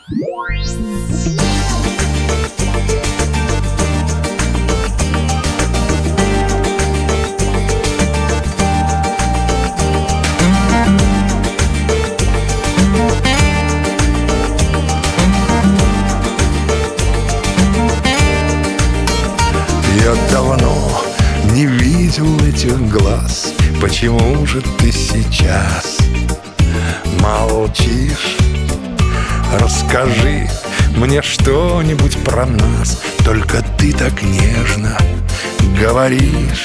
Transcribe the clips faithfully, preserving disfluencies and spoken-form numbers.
Я давно не видел этих глаз. Почему же ты сейчас молчишь? Расскажи мне что-нибудь про нас. Только ты так нежно говоришь.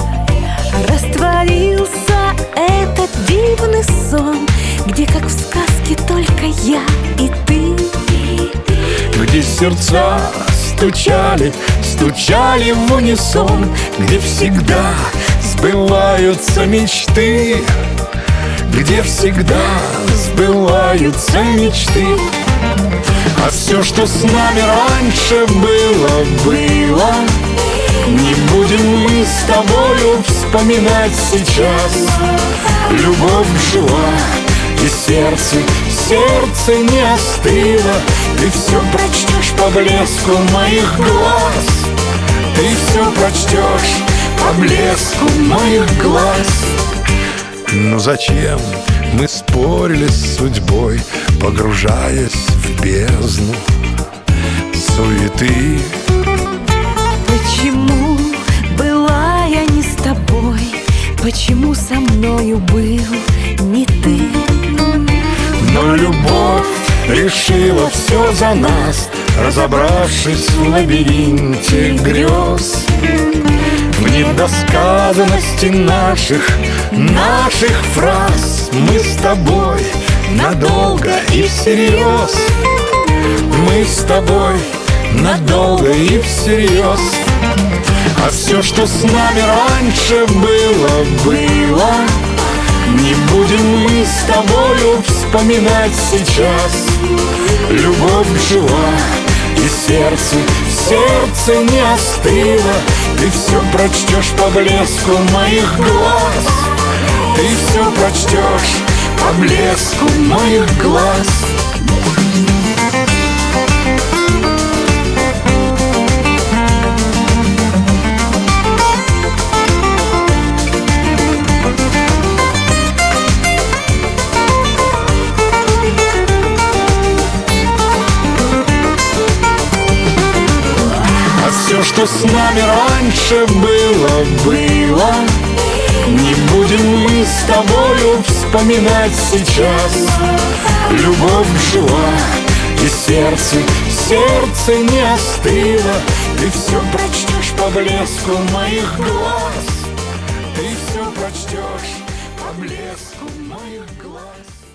Растворился этот дивный сон, где, как в сказке, только я и ты. Где сердца стучали, стучали в унисон, где всегда сбываются мечты, где всегда сбываются мечты. А все, что с нами раньше было, было. Не будем мы с тобою вспоминать сейчас. Любовь жила, и сердце, сердце не остыло. Ты все прочтешь по блеску моих глаз. Ты все прочтешь по блеску моих глаз. Ну зачем мы спорили с судьбой, погружаясь в бездну суеты? Почему была я не с тобой? Почему со мною был не ты? Но любовь решила все за нас, разобравшись в лабиринте грез. В недосказанности наших, наших фраз мы с тобой надолго и всерьез. Мы с тобой надолго и всерьез. А все, что с нами раньше было, было. Не будем мы с тобою вспоминать сейчас. Любовь жила, и сердце, сердце не остыло. Ты все прочтешь по блеску моих глаз. Ты все прочтешь по блеску моих глаз. Все, что с нами раньше было, было. Не будем мы с тобою вспоминать сейчас. Любовь жила, и сердце, сердце не остыло. Ты все прочтешь по блеску моих глаз. Ты все прочтешь по блеску моих глаз.